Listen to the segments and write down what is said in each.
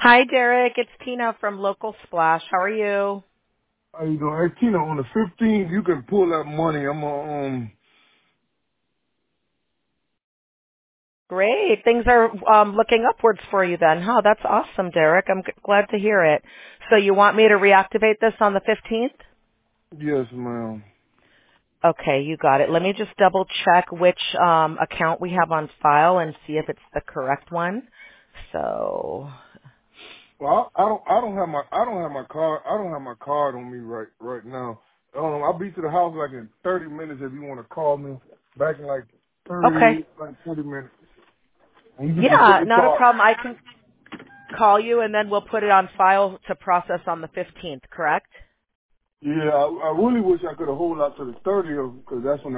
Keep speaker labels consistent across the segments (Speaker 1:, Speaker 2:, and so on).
Speaker 1: Hi, Derek. It's Tina from Local Splash. How are you?
Speaker 2: How you doing? Hey, Tina, on the 15th, you can pull that money. I'm
Speaker 1: Great. Things are looking upwards for you then. Huh, that's awesome, Derek. I'm glad to hear it. So you want me to reactivate this on the 15th?
Speaker 2: yes, ma'am.
Speaker 1: Okay, you got it. Let me just double check which account we have on file and see if it's the correct one. So,
Speaker 2: Well, I don't have my card on me right now. I'll be to the house like in 30 minutes if you want to call me back in like
Speaker 1: okay.
Speaker 2: 30 minutes. And you can just take
Speaker 1: Yeah,
Speaker 2: the
Speaker 1: not a
Speaker 2: card.
Speaker 1: problem. I can call you and then we'll put it on file to process on the 15th, correct?
Speaker 2: Yeah, I really wish I could have hold out to the 30th because that's when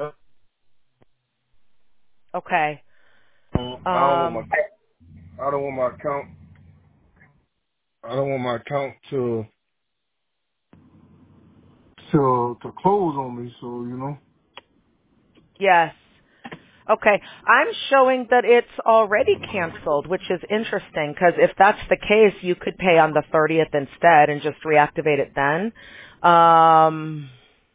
Speaker 1: Okay.
Speaker 2: I don't want
Speaker 1: Um,
Speaker 2: I don't want my account I don't want my account to close on me. So
Speaker 1: yes. Okay. I'm showing that it's already canceled, which is interesting because if that's the case, you could pay on the 30th instead and just reactivate it then. Um,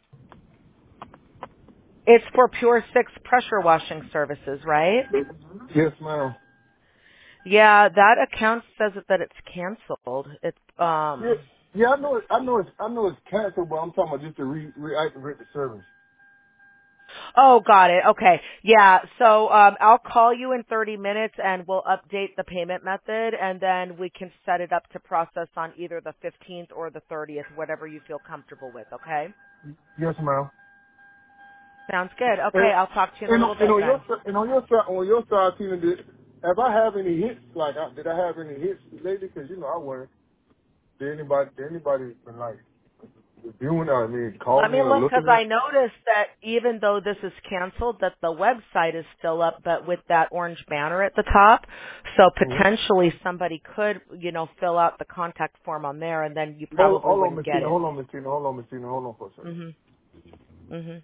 Speaker 1: it's for Pure 6 pressure washing services, right?
Speaker 2: Yes, ma'am.
Speaker 1: Yeah, that account says that it's canceled. It's
Speaker 2: Yeah, yeah, I know it's canceled, but I'm talking about just to reactivate the service.
Speaker 1: Oh, got it. Okay. Yeah. So I'll call you in 30 minutes and we'll update the payment method and then we can set it up to process on either the 15th or the 30th, whatever you feel comfortable with. Okay.
Speaker 2: Yes, ma'am.
Speaker 1: Sounds good. Okay.
Speaker 2: And
Speaker 1: I'll talk to you in a
Speaker 2: and,
Speaker 1: little
Speaker 2: and
Speaker 1: bit
Speaker 2: on your
Speaker 1: then.
Speaker 2: and on your side, Tina, have I have any hits? Like, did I have any hits lately? Because I weren't. Did anybody been like reviewing? I mean, call
Speaker 1: Let
Speaker 2: me
Speaker 1: me
Speaker 2: or
Speaker 1: look because
Speaker 2: looking at?
Speaker 1: I noticed that even though this is canceled, that the website is still up, but with that orange banner at the top. So
Speaker 2: Mm-hmm.
Speaker 1: potentially somebody could, fill out the contact form on there and then you probably
Speaker 2: Hold on,
Speaker 1: wouldn't
Speaker 2: Miss
Speaker 1: get
Speaker 2: Tina.
Speaker 1: it.
Speaker 2: Hold on, Miss Tina. Hold on, Miss Tina. Hold on for a second.
Speaker 1: Mhm. Mhm.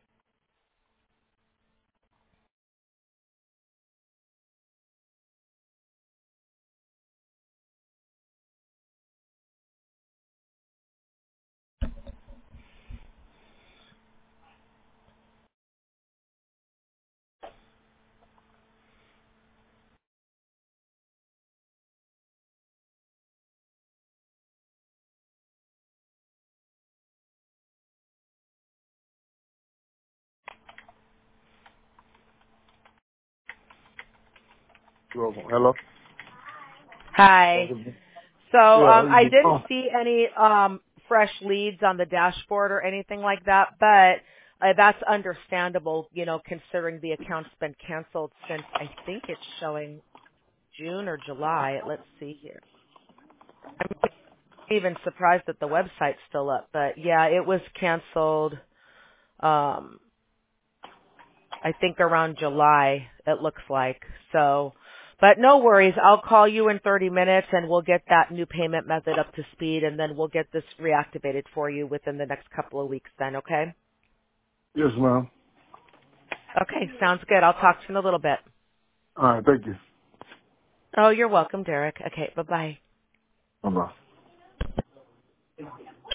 Speaker 2: You're welcome. Hello.
Speaker 1: Hi. So
Speaker 2: Yeah. How you
Speaker 1: I
Speaker 2: doing?
Speaker 1: didn't see any fresh leads on the dashboard or anything like that, but that's understandable, considering the account's been canceled since I think it's showing June or July. Let's see here. I'm even surprised that the website's still up, but yeah, it was canceled I think around July, it looks like. So, but no worries. I'll call you in 30 minutes and we'll get that new payment method up to speed and then we'll get this reactivated for you within the next couple of weeks then, okay?
Speaker 2: Yes, ma'am.
Speaker 1: Okay, sounds good. I'll talk to you in a little bit.
Speaker 2: All right. Thank you.
Speaker 1: Oh, you're welcome, Derek. Okay, bye-bye.
Speaker 2: Bye bye.